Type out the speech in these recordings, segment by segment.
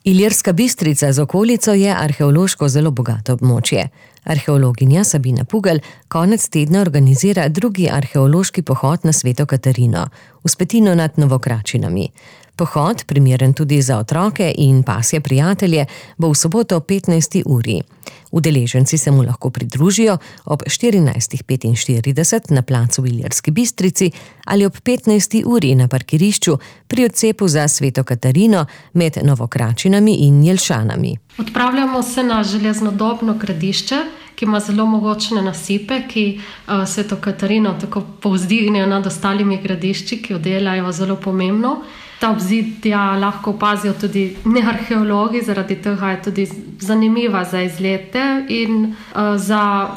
Ilirska Bistrica z okolico je arheološko zelo bogato območje. Arheologinja Sabina Pugelj konec tedna organizira drugi arheološki pohod na Sveto Katarino, Vzpetino nad Novokračinami. Pohod, primeren tudi za otroke in pasje prijatelje, bo v soboto 15. uri. Udeleženci se mu lahko pridružijo ob 14.45 na placu v Ilirski Bistrici ali ob 15. uri na parkirišču pri odcepu za Sveto Katarino med Novokračinami in Jelšanami. Odpravljamo se na železnodobno gradišče, ki ima zelo mogočne nasipe, ki Sveto Katarino tako povzdignejo nad ostalimi gradišči, ki jo delajo zelo pomembno. Ta obzidja lahko opazijo tudi nearheologi, zaradi tega je tudi zanimiva za izlete in za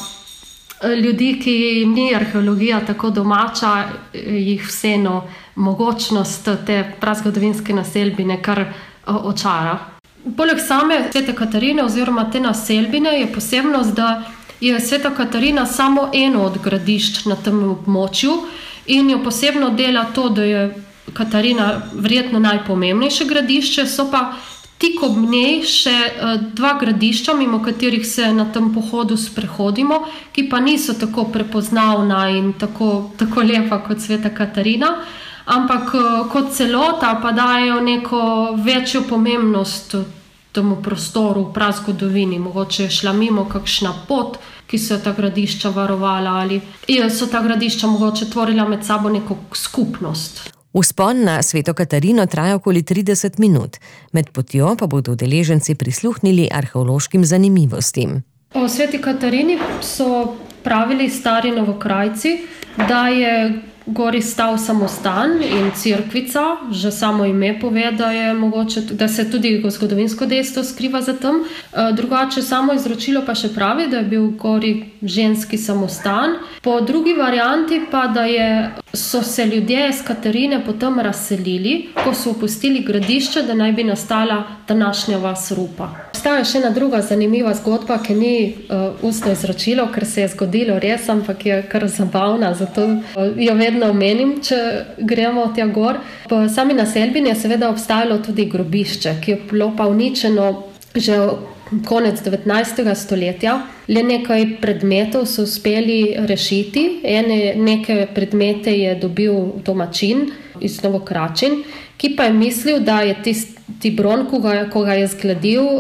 ljudi, ki jim ni arheologija tako domača, jih vseeno mogočnost te prazgodovinske naselbine kar očara. Poleg same Svete Katarine oziroma te naselbine je posebnost, da je Sveta Katarina samo eno od gradišč na tem območju in jo posebno dela to, da je Katarina verjetno najpomembnejše gradišče, so pa tik ob njej še dva gradišča, mimo katerih se na tem pohodu sprehodimo, ki pa niso tako prepoznavna in tako lepa kot Sveta Katarina, ampak kot celota pa dajo neko večjo pomembnost temu prostoru v prazgodovini. Mogoče je šla mimo kakšna pot, ki so ta gradišča varovala, ali so ta gradišča mogoče tvorila med sabo neko skupnost. Vzpon na Sveto Katarino traja okoli 30 minut, med potjo pa bodo udeleženci prisluhnili arheološkim zanimivostim. O Sveti Katarini so pravili stari Novokrajci, da je gori stal samostan in cerkvica, že samo ime pove, da je mogoče, da se tudi zgodovinsko dejstvo skriva za tem. Drugače samo izročilo pa še pravi, da je bil gori ženski samostan. Po drugi varianti pa, da so se ljudje iz Katarine potem razselili, ko so opustili gradišče, da naj bi nastala današnja vas Rupa. Obstaja še ena druga zanimiva zgodba, ki ni ustno izročilo, ker se je zgodilo res, ampak je kar zabavna, zato jo vedno omenim, če gremo tja gor. Po sami naselbini je seveda obstajalo tudi grobišče, ki je bilo pa uničeno že konec 19. stoletja. Le nekaj predmetov so uspeli rešiti. Neke predmete je dobil domačin iz Novokračin, ki pa je mislil, da je tisti bron, ko ga je zgladil,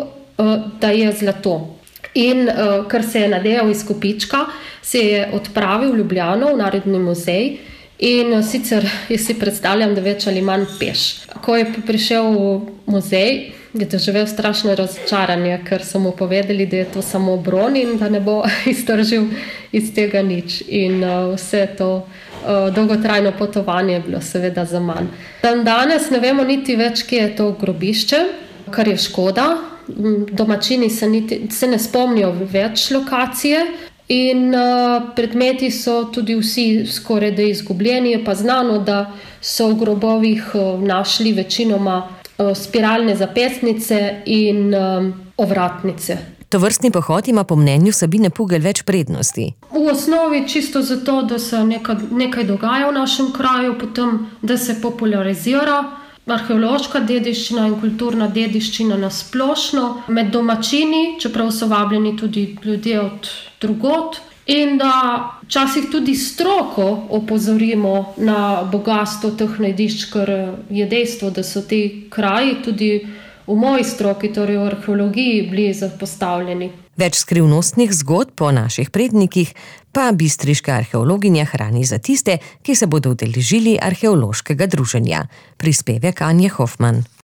da je zlato. In ker se je nadejal iz kopička, se je odpravil v Ljubljano, v Narodni muzej, in sicer si predstavljam, da več ali manj peš. Ko je prišel v muzej, je doživel strašno razočaranje, ker so mu povedali, da je to samo bron in da ne bo iztržil iz tega nič. In vse to dolgotrajno potovanje je bilo seveda zaman. Danes ne vemo niti več, kje je to grobišče, kar je škoda. Domačini se ne spomnijo več lokacije in predmeti so tudi vsi skoraj da izgubljeni. Je pa znano, da so v grobovih našli večinoma spiralne zapestnice in ovratnice. Tovrstni pohod ima po mnenju Sabine Pugelj več prednosti. V osnovi čisto zato, da se nekaj dogaja v našem kraju, potem da se popularizira arheološka dediščina in kulturna dediščina na splošno med domačini, čeprav so vabljeni tudi ljudje od drugod, in da včasih tudi stroko opozorimo na bogastvo teh najdišč, ker je dejstvo, da so ti kraji tudi v moji stroki, torej v arheologiji, bili zapostavljeni. Več skrivnostnih zgodb o naših prednikih pa bistriška arheologinja hrani za tiste, ki se bodo udeležili arheološkega druženja. Prispevek Anje Hofman.